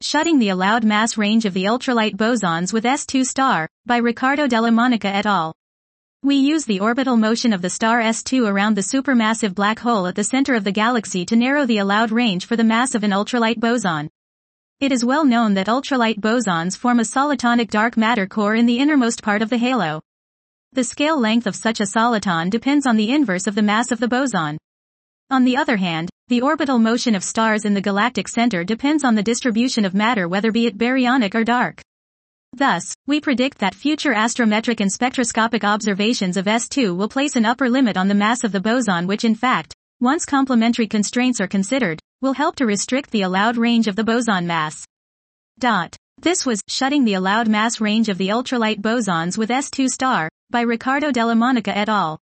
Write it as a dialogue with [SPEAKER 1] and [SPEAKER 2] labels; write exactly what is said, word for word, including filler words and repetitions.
[SPEAKER 1] Shutting the Allowed Mass Range of the Ultralight Bosons with S two star, by Riccardo Della Monica et al. We use the orbital motion of the star S two around the supermassive black hole at the center of the galaxy to narrow the allowed range for the mass of an ultralight boson. It is well known that ultralight bosons form a solitonic dark matter core in the innermost part of the halo. The scale length of such a soliton depends on the inverse of the mass of the boson. On the other hand, the orbital motion of stars in the galactic center depends on the distribution of matter, whether be it baryonic or dark. Thus, we predict that future astrometric and spectroscopic observations of S two will place an upper limit on the mass of the boson, which in fact, once complementary constraints are considered, will help to restrict the allowed range of the boson mass. Dot. This was Shutting the Allowed Mass Range of the Ultralight Bosons with S two star, by Riccardo Della Monica et al.